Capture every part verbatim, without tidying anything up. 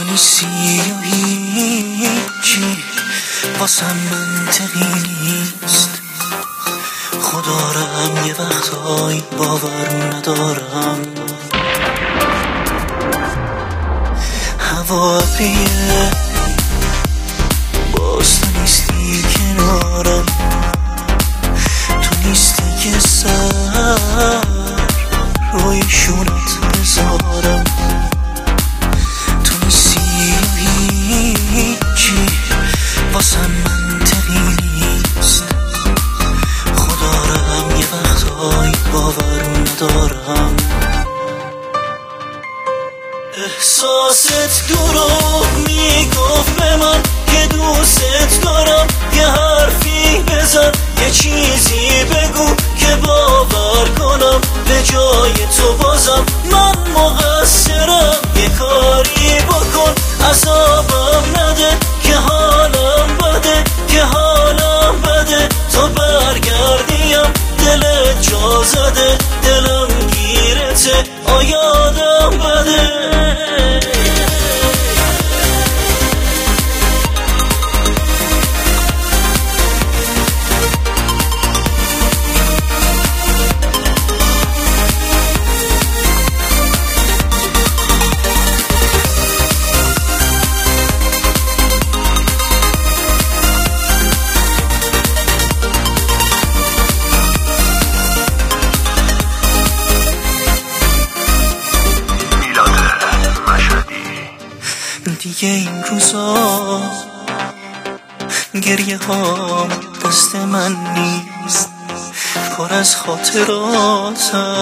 نیستی و هیچی واسم منطقی نیست. خدا رم یه وقتایی باور ندارم. هوا ابریه باز تو نیستی کنارم. تو نیستی که سر روی شونت بذارم. تو نیستی و هیچی واسم منطقی نیست. خدا رم یه وقتایی باور ندارم. احساست دروغ میگفت به من که دوست دارم. یه حرفی بزن یه چیزی بگو که باور کنم. به جای تو بازم من مقصرم. یه کاری بکن عذابم نده که حالم بده که حالم بده. تا برگردیم دلت جا زده دلم گیرته آیادم بده. دیگه این روزا گریه ها دست من نیست. پر از خاطراتم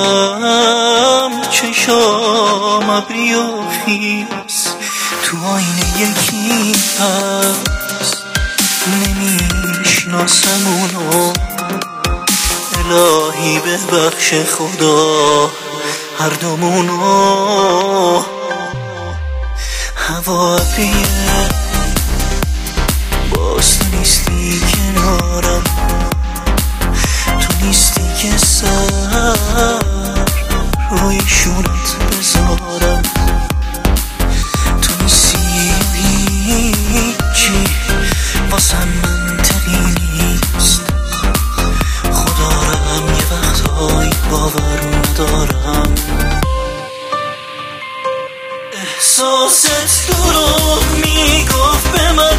چشام ابری و خیس. تو آینه یکی هست نمیشناسم اونو. الهی ببخش خدا هر دومونو. هوا ابریه باز تو نیستی کنارم. تو نیستی که سر روی شونت بذارم. تو نیستی و هیچی واسم منطقی نیست. خدا رم یه وقتایی باور ندارم. احساست دروغ میگفت به من